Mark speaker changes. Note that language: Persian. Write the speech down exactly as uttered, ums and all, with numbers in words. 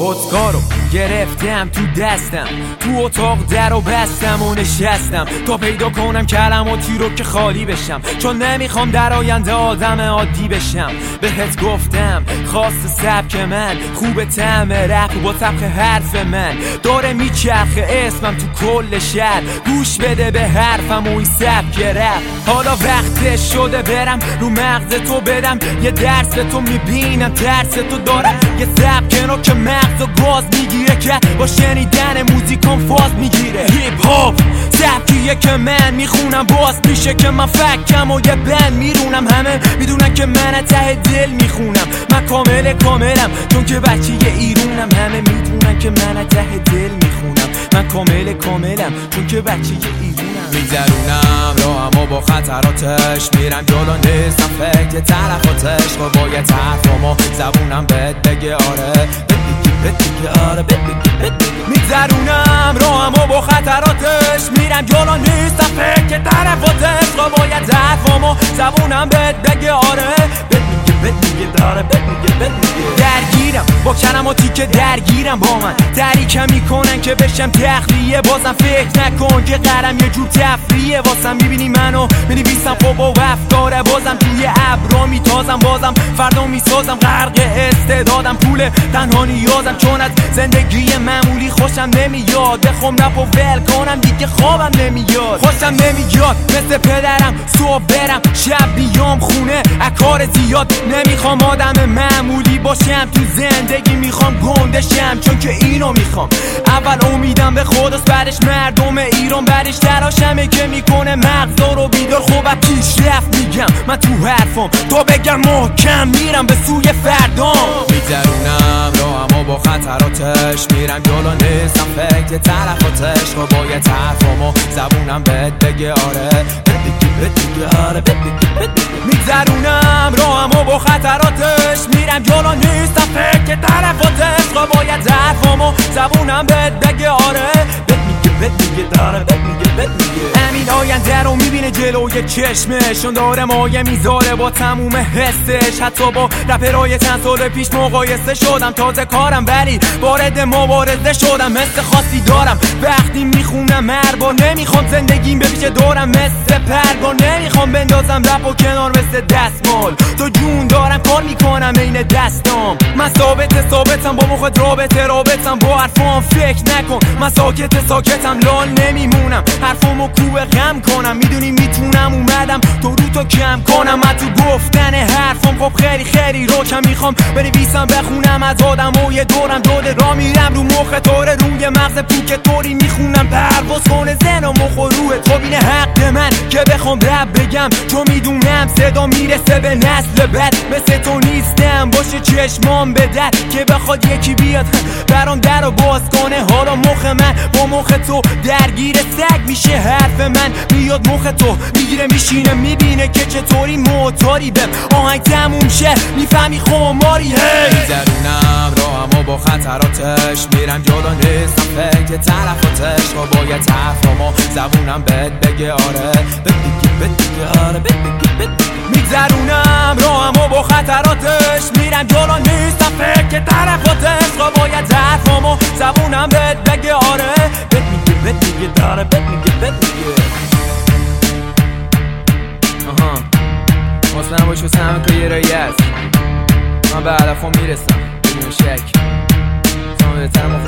Speaker 1: خودکارو گرفتم تو دستم، تو اتاق در و بستم و نشستم تا پیدا کنم کلماتی رو که خالی بشم، چون نمیخوام در آینده آدم عادی بشم. بهت گفتم خواست سبک من خوب طعم رپ با طبق حرف من داره میچرخه اسمم تو کل شهر، گوش بده به حرفم و این سبک رپ. حالا وقت شده برم رو مغز تو بدم یه درس به تو، میبینم ترس تو دارم یه سبک رو که مغز و گاز میگیره که با شنیدن موزیکم فاز میگیره. هیپ هاپ سبکیه که من میخونم، باز میشه که من فکم و یه بند میرونم. همه میدونن که من ته دل میخونم، من کامل کاملم چون که بچه ایرونم. همه میدونن که من ته دل میخونم، من کامل کاملم چون که بچه ایرونم.
Speaker 2: میگذرونم راهمو با خطراتش، میرم جلو نیستم فکر طرفاتش. با باید حرفامو زبونم بهت بگه آره، بهت بگه آره، بهت بگه.
Speaker 1: میگذرونم راهمو با خطراتش، میرم جلو نیستم فکر طرفاتش. با باید حرفامو زبونم بهت بگه آره، بهت میگه بهت میگه داره، بهت میگه بهت میگه. درگیرم با کلماتی که درگیرم با من، تریکم میکنن که بشم تخلیه. بازم فکر نکن که قرم یه جور تفریه واسم، میبینی منو مینویسم خب و افکاره، بازم توی ابرا میتازم، بازم فردا میسازم غرق استعدادم. پول تنها نیازم چون از زندگی معمولی خوشم نمیاد، بخوام رپ و ول کنم دیگه خوابم نمیاد. خوشم نمیاد مثل پدرم صبح برم شب بیام خونه اکار زیاد. نمیخوام آدم معمولی باشم تو زندگی، میخوام گندشم چون که اینو میخوام. اول امیدم به خداست، بعدش مردم ایران، بعدش تراشمه که میکنه مغزا رو بیدار. خوب پیشرفت میگم من تو حرفم تا بگم محکم میرم به سوی فردام.
Speaker 2: میگذرونم راهمو با خطراتش، میرم جلو نیستم فکر طرفاتش. با باید حرفامو زبونم بهت بگه آره، بهت بگه بهت بگه آره، بهت بگه بهت بگه.
Speaker 1: میگذرونم راهمو با خطراتش، میرم جلو نیستم فکر طرفاتش. با باید حرفامو زبونم بهت بگه آره، بهت میگه بهت میگه داره، بهت میگه بهت میگه. همین آینده رو میبینه جلوی چشمش، اون داره مایه میذاره با تموم حسش. حتی با رپرای چند سال پیش مقایسه شدم، تازه کارم ولی وارد مبارزه شدم. مثل خاصی دارم وقتی میخونم هر بار، نمیخوام زندگیم به پیش دارم مثل پرگار. نمیخوام بندازم رپ و کنار مثل دستمال، تو جون دارم کار میکنم این دستام. من ثابت ثابتم با مخت رابطه رابطم، با حرفام فکر نکن من ساکت ساکتم لال نمیمونم. حرفامو کوه غم کنم، میدونی میتونم اومدم تو رو تو کم کنم. من تو گفتن حرفام خب خیلی خیلی روکم، میخوام بنویسم بخونم از آدم و یه دورم دوده را میرم رو مخ طوره، روی مغز پیک طوری میخونم پرواز کنه زن و مخ و روه. خب اینه حق من که بخوام رب بگم، چون میدونم صدا میرسه به نسل بعد. مثل تو نیستم باشه چشمام به در که بخواد یکی بیاد برام در رو باز کنه. حالا مخ من با مخ تو درگیر سگ میشه، حرف من میاد مخ تو میگیره میشینه، میبینه که چطوری موتوری بم آهنگ تموم شه میفهمی خماری. هی
Speaker 2: میگذرونم راهمو با خطراتش، میرم جلو نیستم فکر طرفاتش. با باید حرفامو زبونم بهت بگه آره، بهت بگه بهت بگه آره، بهت بگه بهت بگه.
Speaker 1: میگذرونم راهمو با خطراتش، میرم جلو نیستم فکر طرفاتش. با باید حرفامو زبونم بهت بگه آره، بهت میگه بهت میگه داره، بهت میگه بهت میگه. آها مطمئن باش واسه همه که یه رایی هست، من به هدفم میرسم بدون شک. سامه بهتر